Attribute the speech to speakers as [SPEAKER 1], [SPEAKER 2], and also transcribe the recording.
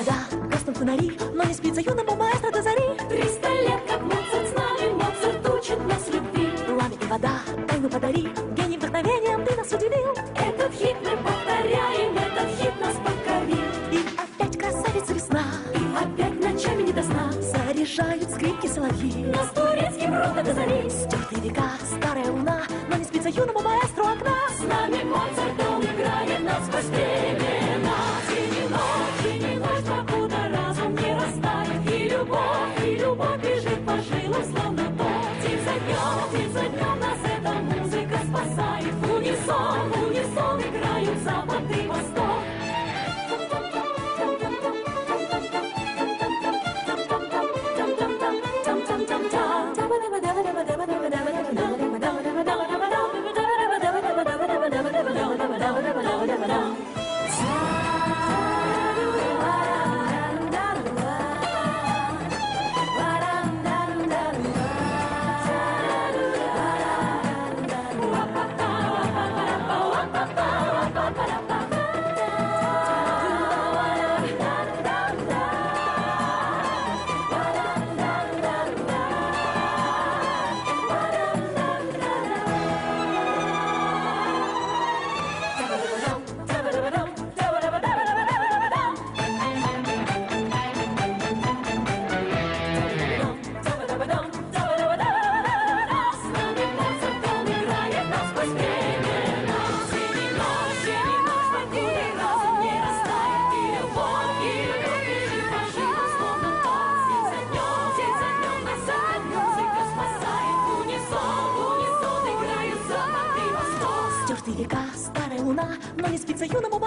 [SPEAKER 1] вода, гаснут фонари, но не спится юному маэстро до зари.
[SPEAKER 2] 300 лет, как Моцарт с нами, Моцарт учит нас любви.
[SPEAKER 1] Пламя и вода, тайну подари, гений вдохновением ты нас удивил.
[SPEAKER 2] Этот хит мы повторяем, этот хит нас покорил.
[SPEAKER 1] И опять красавица весна,
[SPEAKER 2] И опять ночами не до сна.
[SPEAKER 1] заряжают скрипки соловьи.
[SPEAKER 2] Нас турецким родом до зари.
[SPEAKER 1] Стертые века, старая луна, но не спится юному маэстро окна.
[SPEAKER 2] С нами Моцарт, он играет нас сквозь времена. День и ночь, покуда разум не растает. И любовь бежит по жилам, словно ток. День за днем нас эта музыка спасает. В унисон играют запад и восток.
[SPEAKER 1] Стертые века, старая луна, но не спится юному